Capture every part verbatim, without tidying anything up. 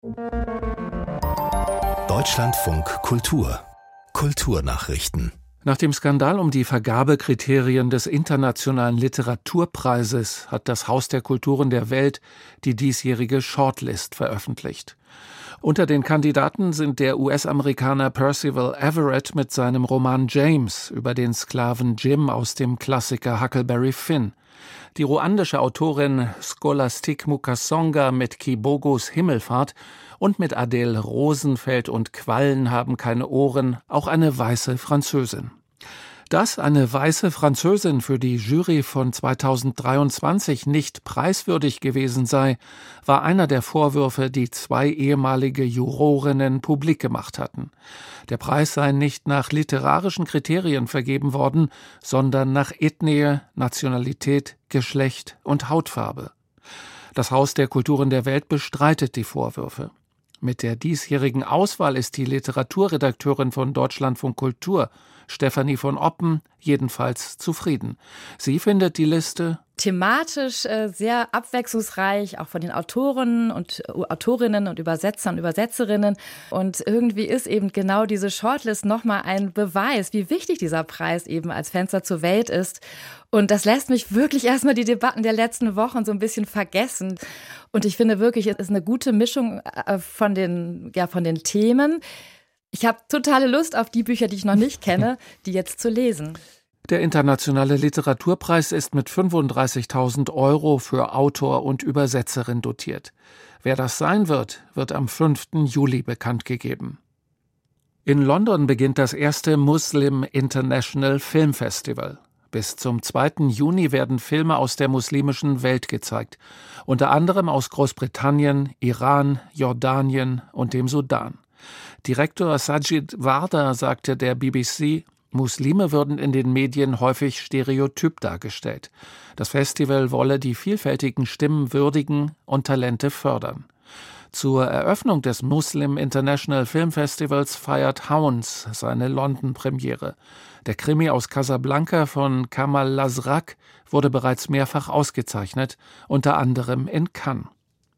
Deutschlandfunk Kultur Kulturnachrichten. Nach dem Skandal um die Vergabekriterien des Internationalen Literaturpreises hat das Haus der Kulturen der Welt die diesjährige Shortlist veröffentlicht. Unter den Kandidaten sind der U S-Amerikaner Percival Everett mit seinem Roman James über den Sklaven Jim aus dem Klassiker Huckleberry Finn, die ruandische Autorin Scholastique Mukasonga mit Kibogos Himmelfahrt und mit Adele Rosenfeld und Quallen haben keine Ohren, auch eine weiße Französin. Dass eine weiße Französin für die Jury von zweitausenddreiundzwanzig nicht preiswürdig gewesen sei, war einer der Vorwürfe, die zwei ehemalige Jurorinnen publik gemacht hatten. Der Preis sei nicht nach literarischen Kriterien vergeben worden, sondern nach Ethnie, Nationalität, Geschlecht und Hautfarbe. Das Haus der Kulturen der Welt bestreitet die Vorwürfe. Mit der diesjährigen Auswahl ist die Literaturredakteurin von Deutschlandfunk Kultur, Stefanie von Oppen, jedenfalls zufrieden. Sie findet die Liste thematisch äh, sehr abwechslungsreich, auch von den Autoren und äh, Autorinnen und Übersetzern und Übersetzerinnen. Und irgendwie ist eben genau diese Shortlist nochmal ein Beweis, wie wichtig dieser Preis eben als Fenster zur Welt ist. Und das lässt mich wirklich erstmal die Debatten der letzten Wochen so ein bisschen vergessen. Und ich finde wirklich, es ist eine gute Mischung äh, von den, ja, von den Themen. Ich habe totale Lust auf die Bücher, die ich noch nicht kenne, die jetzt zu lesen. Der Internationale Literaturpreis ist mit fünfunddreißigtausend Euro für Autor und Übersetzerin dotiert. Wer das sein wird, wird am fünften Juli bekannt gegeben. In London beginnt das erste Muslim International Film Festival. Bis zum zweiten Juni werden Filme aus der muslimischen Welt gezeigt, unter anderem aus Großbritannien, Iran, Jordanien und dem Sudan. Direktor Sajid Warda sagte der B B C, Muslime würden in den Medien häufig stereotyp dargestellt. Das Festival wolle die vielfältigen Stimmen würdigen und Talente fördern. Zur Eröffnung des Muslim International Film Festivals feiert Hounds seine London-Premiere. Der Krimi aus Casablanca von Kamal Lasrak wurde bereits mehrfach ausgezeichnet, unter anderem in Cannes.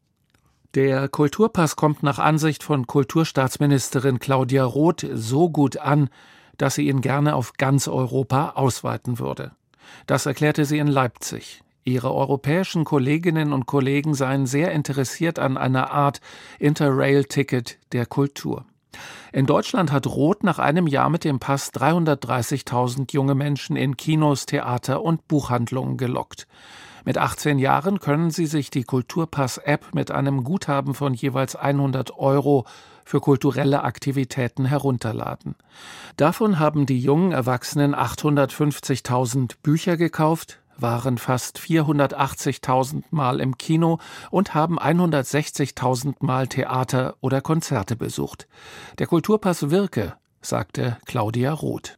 Der Kulturpass kommt nach Ansicht von Kulturstaatsministerin Claudia Roth so gut an, dass sie ihn gerne auf ganz Europa ausweiten würde. Das erklärte sie in Leipzig. Ihre europäischen Kolleginnen und Kollegen seien sehr interessiert an einer Art Interrail-Ticket der Kultur. In Deutschland hat Roth nach einem Jahr mit dem Pass dreihundertdreißigtausend junge Menschen in Kinos, Theater und Buchhandlungen gelockt. Mit achtzehn Jahren können sie sich die Kulturpass-App mit einem Guthaben von jeweils hundert Euro für kulturelle Aktivitäten herunterladen. Davon haben die jungen Erwachsenen achthundertfünfzigtausend Bücher gekauft, waren fast vierhundertachtzigtausend Mal im Kino und haben hundertsechzigtausend Mal Theater oder Konzerte besucht. Der Kulturpass wirke, sagte Claudia Roth.